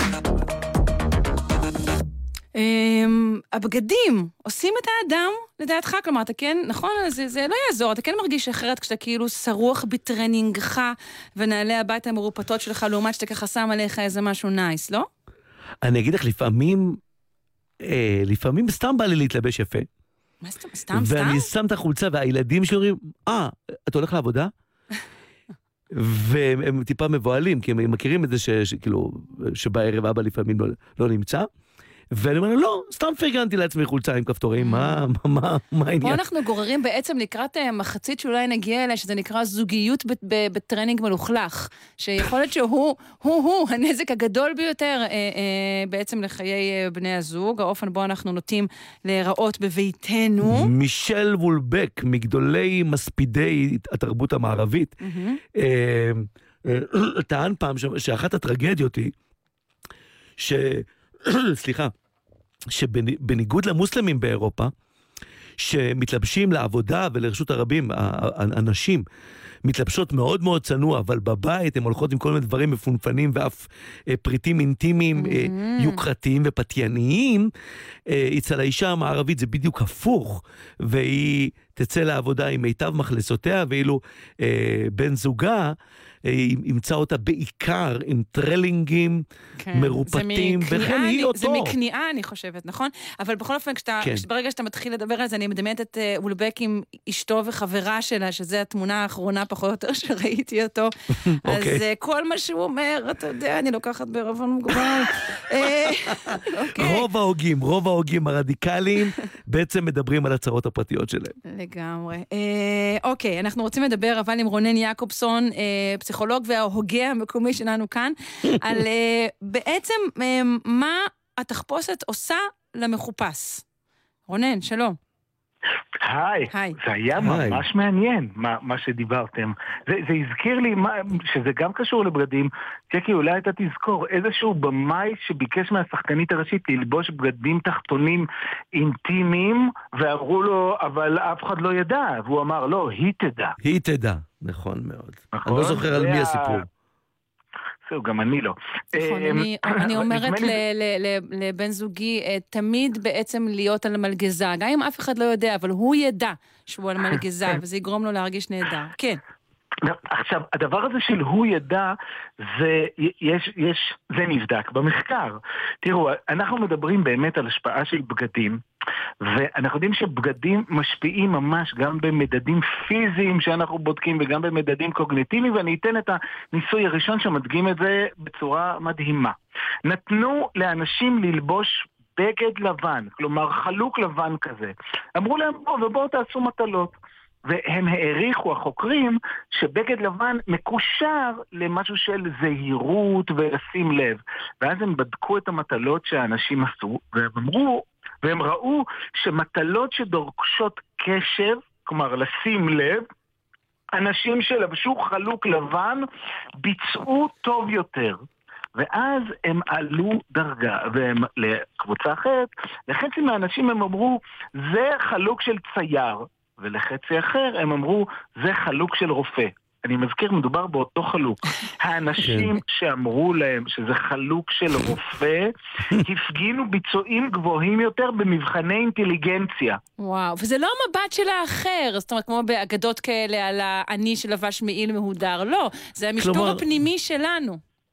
הבגדים עושים את האדם לדעתך, כלומר, אתה כן, נכון, זה לא יעזור, אתה כן מרגיש אחרת כשאתה כאילו שרוח בטרנינגך ונעלי הבית המרופטות שלך, לעומת שאתה ככה שם עליך איזה משהו נייס, לא? אני אגיד לך, לפעמים סתם בא לי להתלבש יפה. מה סתם? ואני שם את החולצה, והילדים שלי אומרים, אתה הולך לעבודה? והם טיפה מבועלים, כי הם מכירים את זה שבערב אבא לפעמים לא נמצא. ואני אומר, לא, סתם פרגנתי לעצמי חולצה עם כפתורים, מה העניין? פה אנחנו גוררים בעצם לקראת מחצית שאולי נגיע אליה, שזה נקרא זוגיות בטרנינג מלוכלך, שיכול להיות שהוא הנזק הגדול ביותר בעצם לחיי בני הזוג, האופן בו אנחנו נוטים להיראות בביתנו. מישל וולבק, מגדולי מספידי התרבות המערבית, טען פעם שאחת הטרגדיות היא, סליחה, שבניגוד למוסלמים באירופה, שמתלבשים לעבודה ולרשות הרבים, הנשים מתלבשות מאוד מאוד צנוע, אבל בבית הן הולכות עם כל מיני דברים מפונפנים ואף פריטים אינטימיים, יוקרתיים ופתייניים. אצל האישה המערבית זה בדיוק הפוך, והיא תצא לעבודה עם מיטב מחלסותיה, ואילו בן זוגה ימצא אותה בעיקר עם טרלינגים מרופטים, וכן היא אותו. זה מקניעה, אני חושבת, נכון? אבל בכל אופן, ברגע שאתה מתחיל לדבר על זה, אני מדמיינת את וולבק עם אשתו וחברה שלה, שזו התמונה האחרונה פחות או יותר שראיתי אותו. אז כל מה שהוא אומר, אתה יודע, אני לוקחת בערבון מוגבל. רוב ההוגים הרדיקליים בעצם מדברים על הצרות הפרטיות שלהם. לגמרי. אוקיי, אנחנו רוצים לדבר אבל עם רונן יעקובסון, פסיכולוג וההוגה המקומי שלנו כאן, על בעצם מה התחפושת עושה למחופש. רונן, שלום. היי, זה היה ממש מעניין מה שדיברתם. זה הזכיר לי שזה גם קשור לבגדים. צ'קי, אולי אתה תזכור איזשהו במאי שביקש מהשחקנית הראשית ללבוש בגדים תחתונים אינטימיים, ואמרו לו, אבל אף אחד לא ידע, והוא אמר, לא, היא תדע. היא תדע, נכון מאוד. אני לא זוכר על מי הסיפור. זהו, גם אני לא. אני אומרת לבן זוגי, תמיד בעצם להיות על מלגזה, גם אם אף אחד לא יודע, אבל הוא ידע שהוא על מלגזה, וזה יגרום לו להרגיש נהדר. כן. עכשיו, הדבר הזה של הוא ידע, זה נבדק במחקר. תראו, אנחנו מדברים באמת על השפעה של בגדים, ואנחנו יודעים שבגדים משפיעים ממש גם במדדים פיזיים שאנחנו בודקים וגם במדדים קוגניטיביים, ואני אתן את הניסוי הראשון שמדגים את זה בצורה מדהימה. נתנו לאנשים ללבוש בגד לבן, כלומר חלוק לבן כזה. אמרו להם, בואו תעשו מטלות. והם העריכו, החוקרים, שבגד לבן מקושר למשהו של זהירות ולשים לב. ואז הם בדקו את המטלות שהאנשים עשו, והם ראו שמטלות שדורשות קשב, כלומר לשים לב, אנשים שלבשו חלוק לבן ביצעו טוב יותר. ואז הם עלו דרגה, והם לקבוצה אחרת, לחצי מהאנשים הם אמרו, זה חלוק של צייר, ולחצי אחר הם אמרו, זה חלוק של רופא. אני מזכיר, מדובר באותו חלוק. האנשים שאמרו להם שזה חלוק של רופא, הפגינו ביצועים גבוהים יותר במבחני אינטליגנציה. וואו, וזה לא המבט של האחר, זאת אומרת, כמו באגדות כאלה על העני שלבש מעיל מהודר, לא, זה המשטור הפנימי שלנו.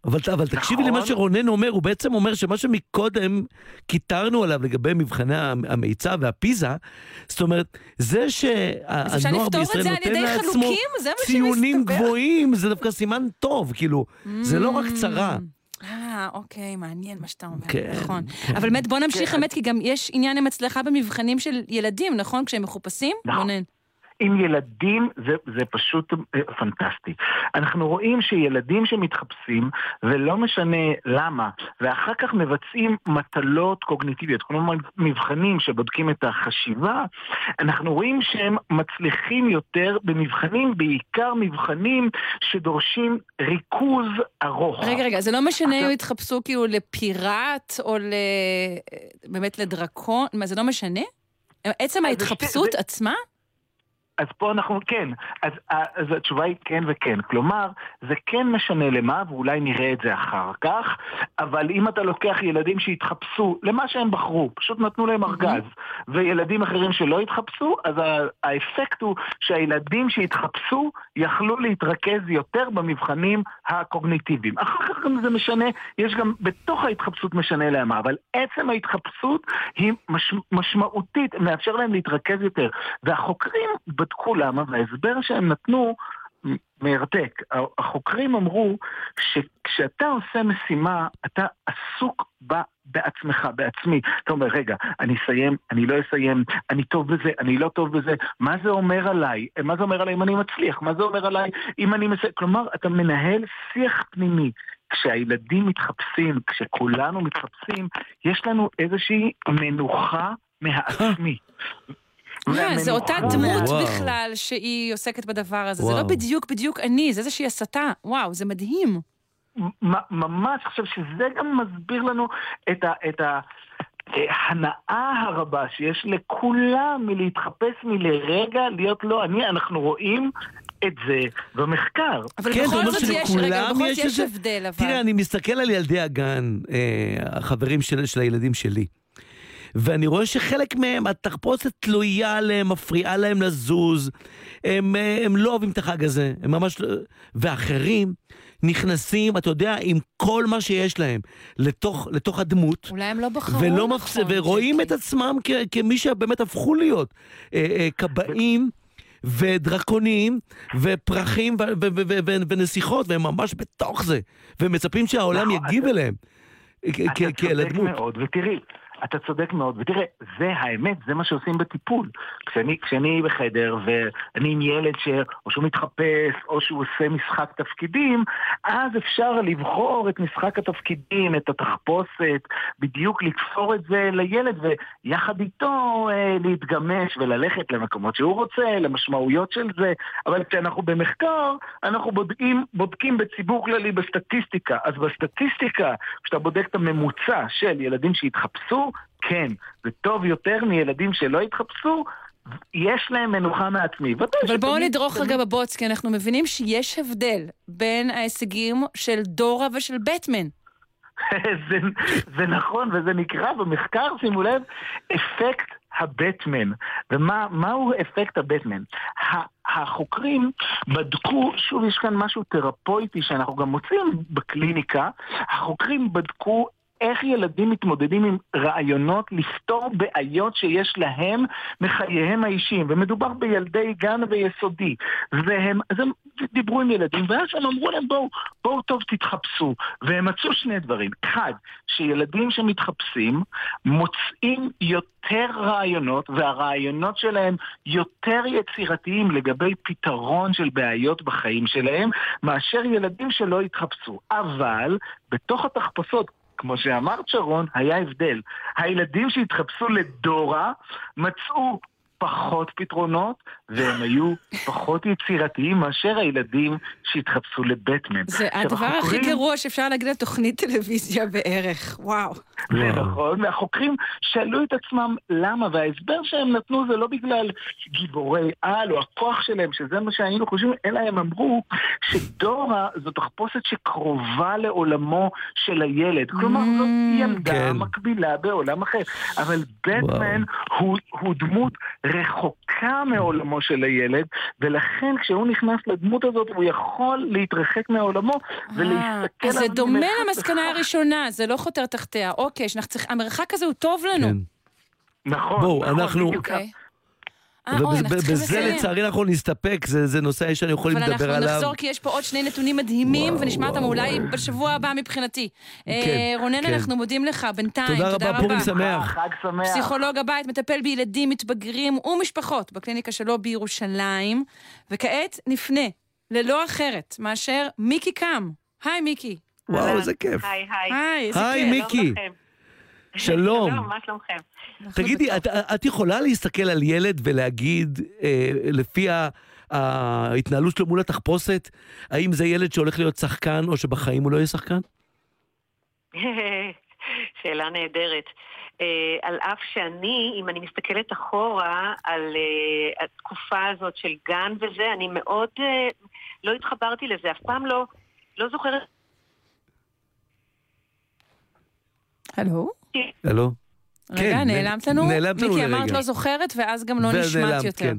אבל תקשיבי למה שרונן אומר, הוא בעצם אומר שמה שמקודם קיטרנו עליו לגבי מבחני המיצ"ב והפיזה, זאת אומרת, זה שהנוער בישראל נותן לעצמו ציונים גבוהים, זה דווקא סימן טוב, כאילו, זה לא רק צרה. אוקיי, מעניין מה שאתה אומר, נכון. אבל באמת בוא נמשיך באמת, כי גם יש עניין עם הצלחה במבחנים של ילדים, נכון? כשהם מחופשים? רונן. עם ילדים זה פשוט פנטסטי. אנחנו רואים שילדים שמתחפשים, ולא משנה למה, ואחר כך מבצעים מטלות קוגניטיביות, כלומר מבחנים שבודקים את החשיבה, אנחנו רואים שהם מצליחים יותר במבחנים, בעיקר מבחנים שדורשים ריכוז ארוך. רגע, זה לא משנה אם יתחפשו כאילו לפיראט, או באמת לדרקון, מה זה לא משנה? עצם ההתחפשות עצמה? אז פה אנחנו, כן, אז התשובה היא כן וכן, כלומר, זה כן משנה למה, ואולי נראה את זה אחר כך, אבל אם אתה לוקח ילדים שהתחפשו למה שהם בחרו, פשוט נתנו להם ארגז, וילדים אחרים שלא התחפשו, אז האפקט הוא שהילדים שהתחפשו יכלו להתרכז יותר במבחנים הקוגניטיביים. אחר כך זה משנה, יש גם בתוך ההתחפשות משנה למה, אבל עצם ההתחפשות היא משמעותית, מאפשר להם להתרכז יותר, והחוקרים בדקו למה, וההסבר שהם נתנו מרתק. החוקרים אמרו שכשאתה עושה משימה, אתה עסוק בעצמך, בעצמי. אתה אומר, רגע, אני אסיים, אני לא אסיים, אני טוב בזה, אני לא טוב בזה. מה זה אומר עליי? מה זה אומר עליי אם אני מצליח? מה זה אומר עליי אם אני מסיים? כלומר, אתה מנהל שיח פנימי. כשהילדים מתחפשים, כשכולנו מתחפשים, יש לנו איזושהי מנוחה מהעצמי. זה אותה דמות בכלל שהיא עוסקת בדבר הזה, זה לא בדיוק אני, זה איזושהי הסתה, וואו, זה מדהים. ממש, חושב שזה גם מסביר לנו את ההנאה הרבה שיש לכולם מלהתחפש מלרגע, להיות לא אני, אנחנו רואים את זה במחקר. אבל בכל זאת יש הבדל. תראה, אני מסתכל על ילדי הגן, החברים של הילדים שלי. ואני רואה שחלק מהם, התחפושת תלויה עליהם, מפריעה להם לזוז, הם לא אוהבים את החג הזה, הם ממש לא... ואחרים נכנסים, אתה יודע, עם כל מה שיש להם, לתוך הדמות. אולי הם לא בחרו נכון. ורואים את עצמם כמי שבאמת הפכו להיות קבעים ודרקונים ופרחים ונסיכות, והם ממש בתוך זה, והם מצפים שהעולם יגיב אליהם כאל הדמות. ותראי, אתה צודק מאוד, ותראה, זה האמת, זה מה שעושים בטיפול. כשאני בחדר ואני עם ילד או שהוא מתחפש או שהוא עושה משחק תפקידים, אז אפשר לבחור את משחק התפקידים, את התחפושת, בדיוק לתפור את זה לילד ויחד איתו להתגמש וללכת למקומות שהוא רוצה, למשמעויות של זה. אבל כשאנחנו במחקר, אנחנו בודקים בציבור כללי בסטטיסטיקה. אז בסטטיסטיקה, כשאתה בודק את הממוצע של ילדים שהתחפשו, כן, זה טוב יותר מילדים שלא התחפשו, יש להם מנוחה מעצמי. אבל בואו נדרוך רגע בבוץ, כי אנחנו מבינים שיש הבדל בין ההישגים של דורה ושל בטמן. זה נכון, וזה נקרא במחקר, שימו לב, אפקט הבטמן. ומהו אפקט הבטמן? החוקרים בדקו, שוב יש כאן משהו תרפויטי שאנחנו גם מוצאים בקליניקה, החוקרים בדקו איך ילדים מתמודדים עם רעיונות לפתור בעיות שיש להם מחייהם האישיים, ומדובר בילדי גן ויסודי, אז הם דיברו עם ילדים, ואז הם אמרו להם בואו טוב תתחפשו, והם מצאו שני דברים. אחד, שילדים שמתחפשים מוצאים יותר רעיונות, והרעיונות שלהם יותר יצירתיים לגבי פתרון של בעיות בחיים שלהם, מאשר ילדים שלא התחפשו. אבל בתוך התחפשות, כמו שאמרת שרון, היה הבדל. הילדים שהתחפשו לדורה מצאו פחות פתרונות, והם היו פחות יצירתיים מאשר הילדים שהתחפשו לבטמן. זה הדבר הכי גרוע שאפשר להגיד על תוכנית טלוויזיה בערך. וואו. זה נכון, והחוקרים שאלו את עצמם למה, וההסבר שהם נתנו זה לא בגלל גיבורי על או הכוח שלהם, שזה מה שהיינו חושבים, אלא הם אמרו שדורה זו תחפושת שקרובה לעולמו של הילד. כלומר, זאת ילדה מקבילה בעולם אחר. אבל בטמן הוא דמות רחוקה מעולמו של הילד, ולכן כשהוא נכנס לדמות הזאת, הוא יכול להתרחק מעולמו ולהסתכל... אז זה דומה למסקנה הראשונה, זה לא חותר תחתיה. אוקיי, המרחק הזה הוא טוב לנו. נכון. בואו, אנחנו... ובזה לסיים. לצערי אנחנו נסתפק, זה נושא שאני יכולים לדבר עליו. אבל אנחנו נחזור כי יש פה עוד שני נתונים מדהימים, ונשמע אותם אולי בשבוע הבא מבחינתי. רונן, אנחנו מודים לך בינתיים. תודה רבה, פורים שמח. חג שמח. פסיכולוג הבית, מטפל בילדים, מתבגרים ומשפחות בקליניקה שלו בירושלים. וכעת נפנה ללא אחרת מאשר מיקי קם. היי מיקי. וואו, איזה כיף. היי, מיקי. שלום. שלום, מה שלומכם? תגידי, את יכולה להסתכל על ילד ולהגיד, לפי ההתנהלות שלו מול התחפושת, האם זה ילד שהולך להיות שחקן או שבחיים הוא לא יהיה שחקן? שאלה נהדרת. על אף שאני, אם אני מסתכלת אחורה על התקופה הזאת של גן וזה, אני מאוד לא התחברתי לזה, אף פעם לא זוכרת. הלו? הלו? רגע, נעלמת לנו? מיקי אמרת לא זוכרת, ואז גם לא נשמעת יותר.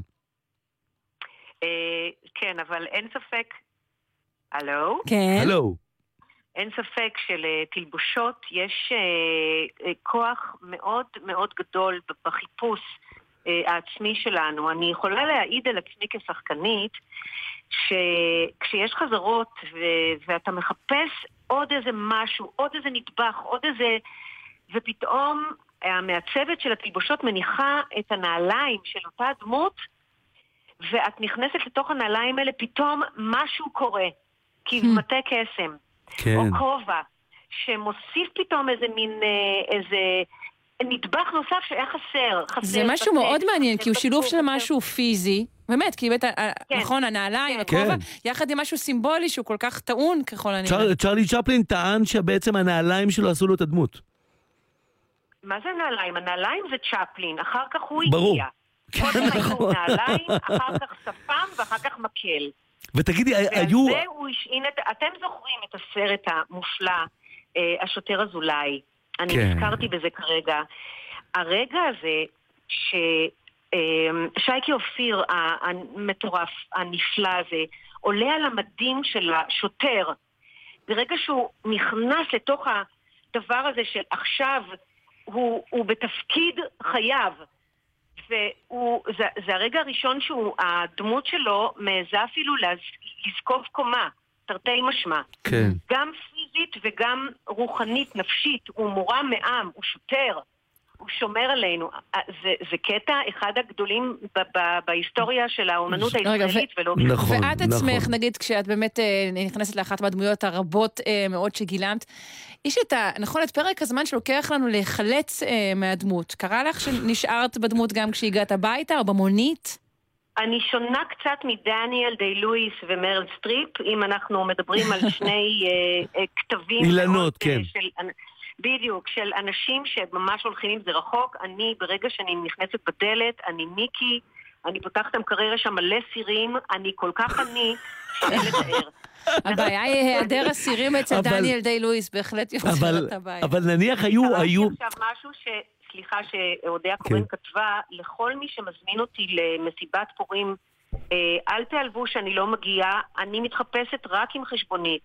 כן, אבל אין ספק... הלו? כן. הלו. אין ספק שלתלבושות יש כוח מאוד מאוד גדול בחיפוש העצמי שלנו. אני יכולה להעיד על עצמי כשחקנית, שכשיש חזרות ואתה מחפש עוד איזה משהו, עוד איזה נדבך, עוד איזה... ופתאום המעצבת של התלבושות מניחה את הנעליים של אותה דמות, ואת נכנסת לתוך הנעליים האלה, פתאום משהו קורה, כמטה קסם, או כובע, שמוסיף פתאום איזה מין, איזה נדבך נוסף שהיה חסר. זה משהו מאוד מעניין, כי הוא שילוב של משהו פיזי, באמת, כי נכון, הנעליים, הכובע, יחד עם משהו סימבולי שהוא כל כך טעון ככל הנראה. צ'רלי צ'פלין טען שבעצם הנעליים שלו עשו לו את הדמות. מה זה נעליים? הנעליים זה צ'פלין, אחר כך הוא ברור. הגיע. קודם היו נעליים, אחר כך שפם ואחר כך מקל. ותגידי, היו... וזה הוא השעין את... אתם זוכרים את הסרט המופלא, השוטר אזולאי. אני הזכרתי בזה כרגע. הרגע הזה שייקי אופיר המטורף, הנפלא הזה, עולה על המדים של השוטר. ברגע שהוא נכנס לתוך הדבר הזה של עכשיו הוא בתפקיד חייו, זה הרגע הראשון שהדמות שלו מעזה אפילו לזקוף קומה, תרתי משמע. כן. גם פיזית וגם רוחנית, נפשית, הוא מורם מעם, הוא שוטר, הוא שומר עלינו. זה קטע אחד הגדולים בהיסטוריה של האומנות הישראלית ולא... נכון, ואת עצמך, נגיד, כשאת באמת נכנסת לאחת מהדמויות הרבות מאוד שגילמת, יש נכון, את פרק הזמן שלוקח לנו להיחלץ מהדמות. קרה לך שנשארת בדמות גם כשהגעת הביתה או במונית? אני שונה קצת מדניאל די לואיס ומרל סטריפ, אם אנחנו מדברים על שני כתבים... אילנות, כן. בדיוק, של אנשים שממש הולכים עם זה רחוק. אני, ברגע שאני נכנסת בדלת, אני מיקי, אני פותחת המקריירה שם מלא סירים, אני כל כך עני, שאין לתאר. הבעיה היא היעדר הסירים אצל דניאל די לואיס, בהחלט יוצר את הבעיה. אבל נניח היו... עכשיו משהו סליחה שאודיה קורן כתבה, לכל מי שמזמין אותי למסיבת פורים, אל תעלבו שאני לא מגיעה, אני מתחפשת רק עם חשבונית.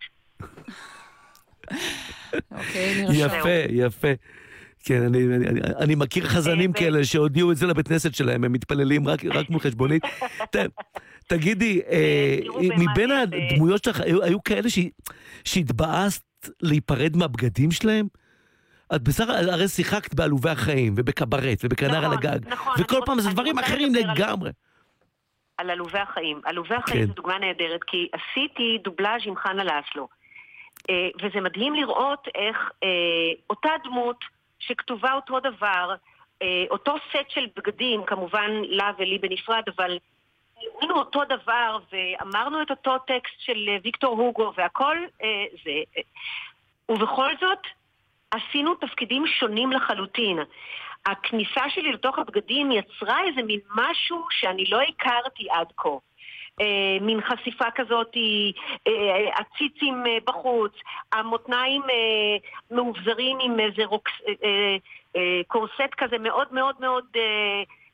יפה. כן, אני מכיר חזנים כאלה שהודיעו את זה לבית כנסת שלהם, הם מתפללים רק מול חשבונית. תגידי, מבין הדמויות שלך, היו כאלה שהתבאסת להיפרד מהבגדים שלהם? את בסך הרי שיחקת בעלובי החיים, ובקברט, ובכנר על הגג, וכל פעם זה דברים אחרים לגמרי. על עלובי החיים. עלובי החיים זו דוגמה נהדרת, כי עשיתי דובלאז' עם חנה לאסלו. וזה מדהים לראות איך אותה דמות שכתובה אותו דבר, אותו סט של בגדים, כמובן לה ולי בנפרד, אבל ראינו אותו דבר ואמרנו את אותו טקסט של ויקטור הוגו והכל זה. ובכל זאת עשינו תפקידים שונים לחלוטין. הכניסה שלי לתוך הבגדים יצרה איזה מין משהו שאני לא הכרתי עד כה. מין חשיפה כזאת, הציצים בחוץ, המותניים מאובזרים עם איזה קורסט כזה מאוד מאוד מאוד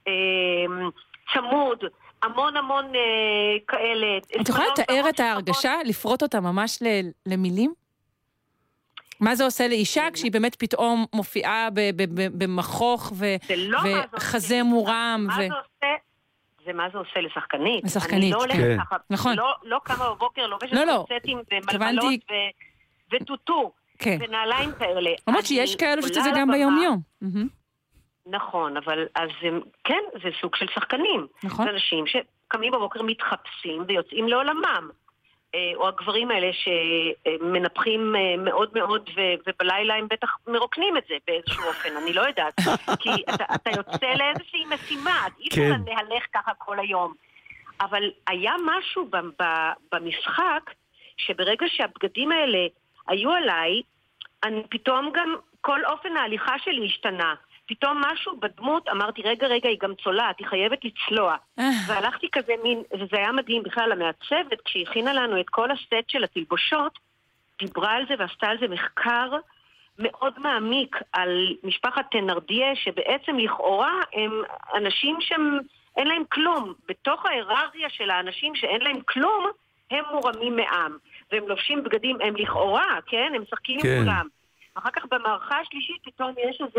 צמוד, המון כאלה. את יכולה לתאר את ההרגשה, לפרוט אותה ממש למילים? מה זה עושה לאישה כשהיא באמת פתאום מופיעה במחוך וחזה מורם? זה מה זה עושה לשחקנית. לשחקנית, אני לא הולכת ככה. נכון. לא קמה בבוקר, לובשת קורסטים ומלמלות וטוטו ונעליים כאלה. אומרת שיש כאלו שזה גם ביום-יום. נכון, אבל אז כן, זה סוג של שחקנים. זה אנשים שקמים בבוקר מתחפשים ויוצאים לעולמם. או הגברים האלה שמנפחים מאוד מאוד, ובלילה הם בטח מרוקנים את זה באיזשהו אופן, אני לא יודעת. כי אתה יוצא לאיזושהי משימה, אי אפשר להלך ככה כל היום. אבל היה משהו במשחק, שברגע שהבגדים האלה היו עליי, אני פתאום גם, כל אופן ההליכה שלי השתנה. פתאום משהו בדמות, אמרתי, רגע, היא גם צולעת, היא חייבת לצלוע. והלכתי כזה מין, וזה היה מדהים בכלל, המעצבת, כשהיא הכינה לנו את כל הסט של התלבושות, דיברה על זה ועשתה על זה מחקר מאוד מעמיק על משפחת תנרדיה, שבעצם לכאורה הם אנשים שאין להם כלום. בתוך ההיררכיה של האנשים שאין להם כלום, הם מורמים מעם. והם לובשים בגדים, הם לכאורה, כן? הם משחקים עם כולם. אחר כך במערכה השלישית פתאום יש איזה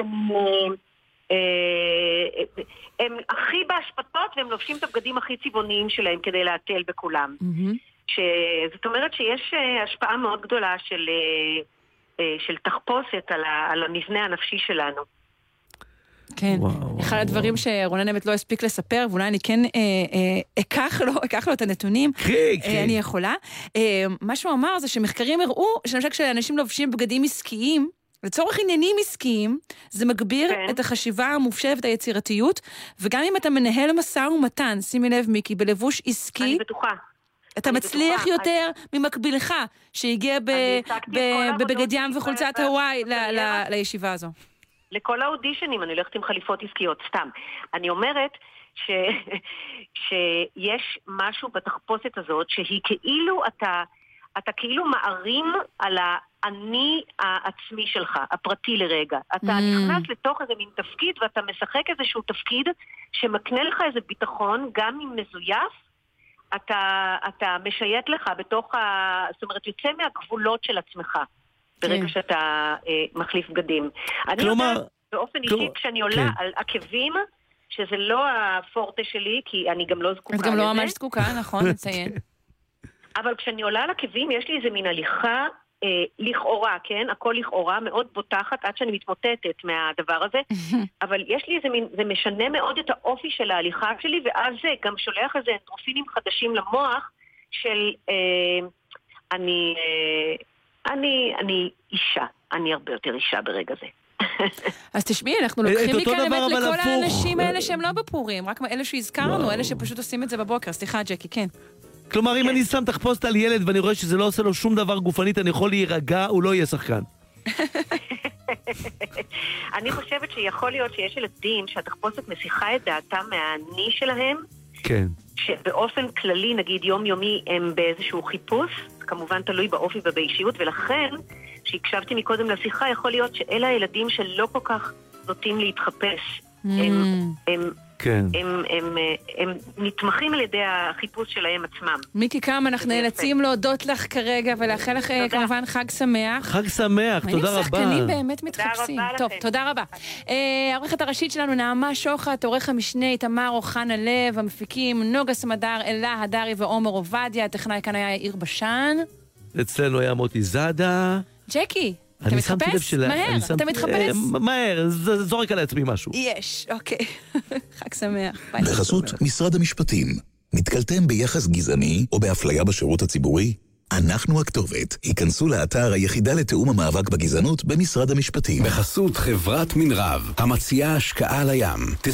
הם הכי בהשפטות והם לובשים את הבגדים הכי צבעוניים שלהם כדי להטל בכולם. זאת אומרת שיש השפעה מאוד גדולה של תחפושת על המבנה הנפשי שלנו. כן, אחד הדברים שרונן אמת לא הספיק לספר, ואולי אני כן אקח לו את הנתונים, אני יכולה. מה שהוא אמר זה שמחקרים הראו, שלמשל כשאנשים לובשים בגדים עסקיים, לצורך עניינים עסקיים, זה מגביר את החשיבה המופשטת ואת היצירתיות, וגם אם אתה מנהל משא ומתן, שימי לב מיקי, בלבוש עסקי, אני בטוחה. אתה מצליח יותר ממקבילך, שהגיע בבגד ים וחולצת הוואי לישיבה הזו. לכל האודישנים, אני הולכת עם חליפות עסקיות, סתם. אני אומרת שיש משהו בתחפושת הזאת, שהיא כאילו, אתה כאילו מערים על האני העצמי שלך, הפרטי לרגע. אתה נכנס לתוך איזה מין תפקיד, ואתה משחק איזשהו תפקיד, שמקנה לך איזה ביטחון, גם אם מזויף, אתה משייט לך בתוך זאת אומרת, יוצא מהגבולות של עצמך. ברגע שאתה מחליף בגדים. אני יודעת באופן אישי, כשאני עולה על עקבים, שזה לא הפורטה שלי, כי אני גם לא זקוקה לזה. את גם לא ממש זקוקה, נכון, נציין. אבל כשאני עולה על עקבים, יש לי איזה מין הליכה לכאורה, כן? הכל לכאורה, מאוד בוטחת, עד שאני מתמוטטת מהדבר הזה. אבל יש לי איזה מין, זה משנה מאוד את האופי של ההליכה שלי, ואז זה גם שולח איזה אנדרופינים חדשים למוח, של אני אישה, אני הרבה יותר אישה ברגע זה. אז תשמעי, אנחנו לוקחים מכאן באמת לכל האנשים האלה שהם לא בפורים, רק אלה שהזכרנו, אלה שפשוט עושים את זה בבוקר. סליחה, ג'קי, כן. כלומר, אם אני שם תחפושת על ילד ואני רואה שזה לא עושה לו שום דבר גופנית, אני יכול להירגע, הוא לא יהיה שחקן. אני חושבת שיכול להיות שיש ילדים שהתחפושת מסיחה את דעתם מהאני שלהם, כן. שבאופן כללי, נגיד יומיומי, הם באיזשהו חיפוש, כמובן תלוי באופי ובאישיות, ולכן, שהקשבתי מקודם לשיחה, יכול להיות שאלה הילדים שלא כל כך נוטים להתחפש. הם נתמכים על ידי החיפוש שלהם עצמם. מיקי קם, אנחנו נאלצים להודות לך כרגע, ולאחל לך כמובן חג שמח. חג שמח, תודה רבה. שחקנים באמת מתחפשים. טוב, תודה רבה. העורכת הראשית שלנו נעמה שוחט, עורך המשנה איתמר אוחנה לב, המפיקים נוגה סמדר, אלה הדרי ועומר עובדיה, הטכנאי כאן היה יאיר בשן. אצלנו היה מוטי זאדה. ג'קי. אתה מתחפש? מהר, אתה מתחפש? מהר, זורק על עצמי משהו. יש, אוקיי. חג שמח. בחסות משרד המשפטים, נתקלתם ביחס גזעני או באפליה בשירות הציבורי? אנחנו הכתובת. היכנסו לאתר היחידה לתאום המאבק בגזענות במשרד המשפטים. בחסות חברת מנרב, המציעה השקעה על הים.